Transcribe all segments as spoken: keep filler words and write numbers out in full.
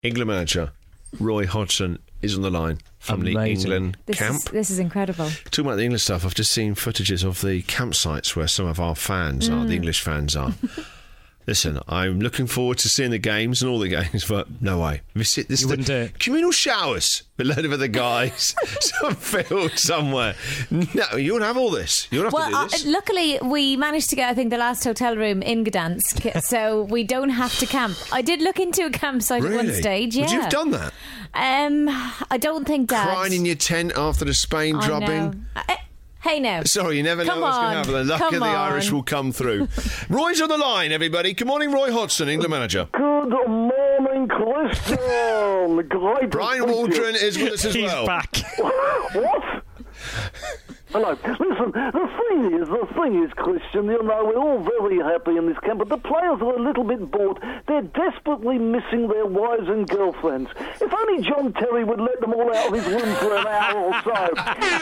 England manager Roy Hodgson is on the line from Amazing. the England This camp. is, this is incredible. Talking about the English stuff, I've just seen footages of the campsites where some of our fans are, the English fans are. Listen, I'm looking forward to seeing the games and all the games, but no way. This, this You the wouldn't do it. Communal showers with a load of other guys, some field somewhere. No, you won't have all this. You won't have Well, to do uh, this. luckily we managed to get, I think, the last hotel room in Gdansk, so we don't have to camp. I did look into a campsite Really? at one stage. Yeah, Would you have done that? Um, I don't think Dad. Crying in your tent after the Spain I drubbing? know. Uh, Hey now. Sorry, you never Come know what's going on. to happen. The luck Come of the on. Irish will come through. Roy's on the line, everybody. Good morning, Roy Hodgson, England manager. Good morning, Christian. Great. Brian Waldron is with us as He's well. back. What? Hello. Listen, the thing is, the thing is, Christian, you know, we're all very happy in this camp, but the players are a little bit bored. They're desperately missing their wives and girlfriends. If only John Terry would let them all out of his room for an hour or so.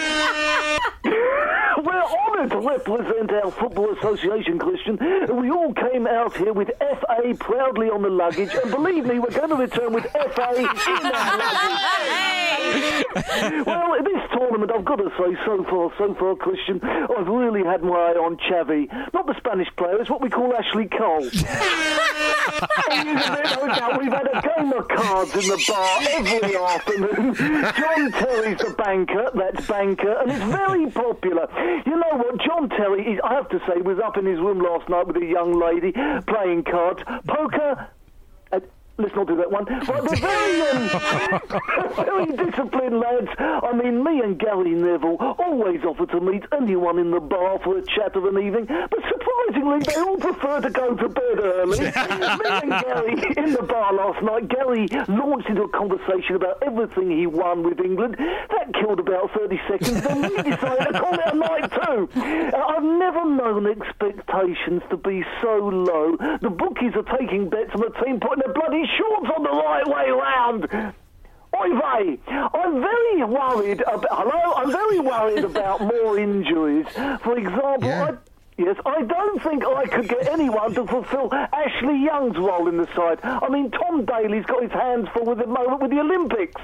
We're honoured to represent our Football Association, Christian. We all came out here with F A proudly on the luggage, and believe me, we're going to return with F A in our luggage. Well, in this tournament, I've got to say, so far, so far, Christian, I've really had my eye on Xavi. Not the Spanish player, it's what we call Ashley Cole. And no doubt, we've had a game of cards in the bar every afternoon. John Terry's the banker, that's banker, and it's very popular. You know what, John Terry, is, I have to say, was up in his room last night with a young lady playing cards, poker. Uh, Let's not do that one. But they're very, um, very disciplined lads. I mean, me and Gary Neville always offer to meet anyone in the bar for a chat of an evening, but surprisingly, they all prefer to go to bed early. Me and Gary in the bar last night, Gary launched into a conversation about everything he won with England. That killed about thirty seconds, then we decided to call it a night too. Uh, I've never known expectations to be so low. The bookies are taking bets on the team putting their bloody shorts on the right way round. Oy vey, I'm very worried about, hello, I'm very worried about more injuries. For example, Yeah. I, yes, I don't think I could get anyone to fulfil Ashley Young's role in the side. I mean, Tom Daly's got his hands full at the moment with the Olympics.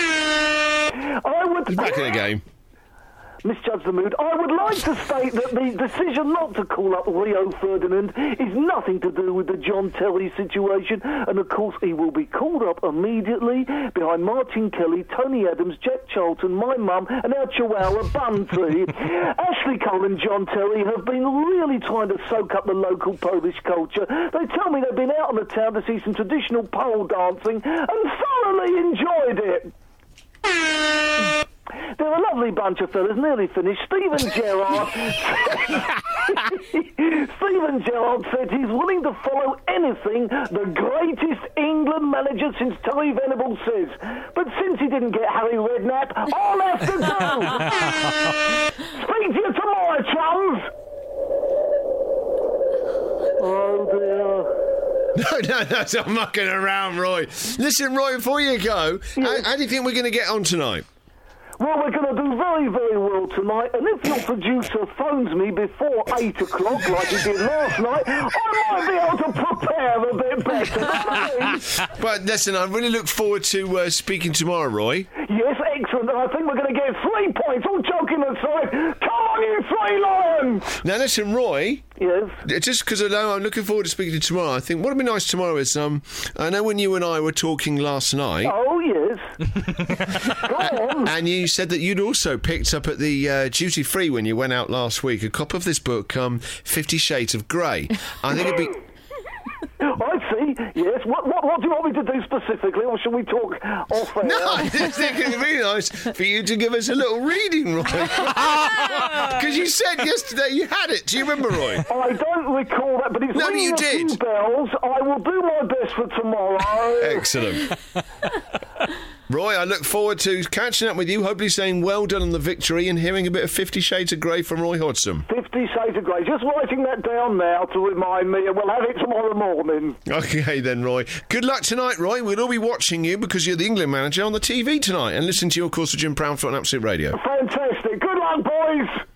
I would... He's back in the game. Misjudge the mood. I would like to state that the decision not to call up Rio Ferdinand is nothing to do with the John Terry situation, and of course he will be called up immediately behind Martin Kelly, Tony Adams, Jack Charlton, my mum, and our chihuahua Bunty. Ashley Cole and John Terry have been really trying to soak up the local Polish culture. They tell me they've been out on the town to see some traditional pole dancing and thoroughly enjoyed it. They're a lovely bunch of fellas, nearly finished. Stephen Gerrard Stephen Gerrard said he's willing to follow anything the greatest England manager since Terry Venables says. But since he didn't get Harry Redknapp, I'll have to do. Speak to you tomorrow, chums. Oh, dear. No, no, that's not mucking around, Roy. Listen, Roy, before you go, how, how do you think we're going to get on tonight? Well, we're going to do very, very well tonight, and if your producer phones me before eight o'clock, like he did last night, I might be able to prepare a bit better. Know what I mean? But listen, I really look forward to uh, speaking tomorrow, Roy. Yes, excellent, and I think we're going to get three points, all joking aside. Come on, you three lions! Now, listen, Roy, Yes? just because I know I'm looking forward to speaking to you tomorrow, I think what would be nice tomorrow is, um, I know when you and I were talking last night, Oh, yes. Go on. and you said that you'd also picked up at the uh, duty free when you went out last week a copy of this book, um, Fifty Shades of Grey. I think it'd be. I see, yes. What, what what do you want me to do specifically, or shall we talk off air? No, I just think it'd be really nice for you to give us a little reading, Roy. Because you said yesterday you had it. Do you remember, Roy? I don't recall that, but it's No, ringing you a few did. bells. I will do my best for tomorrow. Excellent. Roy, I look forward to catching up with you, hopefully saying well done on the victory and hearing a bit of Fifty Shades of Grey from Roy Hodgson. Fifty Shades of Grey. Just writing that down now to remind me, and we'll have it tomorrow morning. Okay then, Roy. Good luck tonight, Roy. We'll all be watching you because you're the England manager on the T V tonight and listen to you, of course, with Jim Proudfoot on Absolute Radio. Fantastic. Good luck, boys.